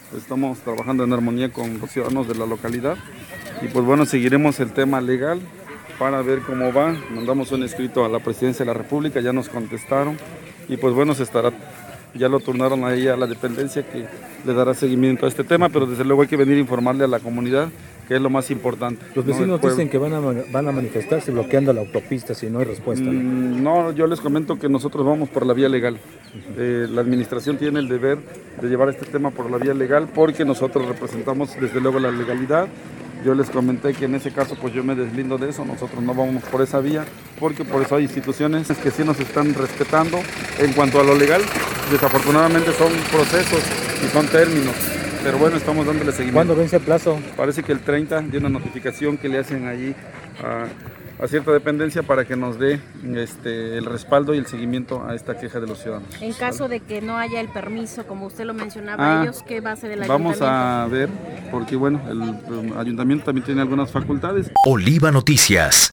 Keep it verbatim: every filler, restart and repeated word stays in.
estamos trabajando en armonía con los ciudadanos de la localidad y pues bueno, seguiremos el tema legal para ver cómo va. Mandamos un escrito a la Presidencia de la República, ya nos contestaron y pues bueno, se estará, ya lo turnaron a ella a la dependencia que le dará seguimiento a este tema, pero desde luego hay que venir a informarle a la comunidad, que es lo más importante. Los vecinos ¿no? dicen que van a, van a manifestarse bloqueando la autopista si no hay respuesta. ¿no? Mm, no, yo les comento que nosotros vamos por la vía legal. Uh-huh. eh, la administración tiene el deber de llevar este tema por la vía legal porque nosotros representamos desde luego la legalidad. Yo les comenté que en ese caso pues yo me deslindo de eso, nosotros no vamos por esa vía porque por eso hay instituciones que sí nos están respetando en cuanto a lo legal. Desafortunadamente son procesos y son términos, pero bueno, estamos dándole seguimiento. ¿Cuándo vence el plazo? Parece que el treinta de una notificación que le hacen allí a, a cierta dependencia para que nos dé este, el respaldo y el seguimiento a esta queja de los ciudadanos. En caso ¿vale? de que no haya el permiso, como usted lo mencionaba, ah, ellos, ¿qué va a hacer el ayuntamiento? Vamos a ver, porque bueno, el, el ayuntamiento también tiene algunas facultades. Oliva Noticias.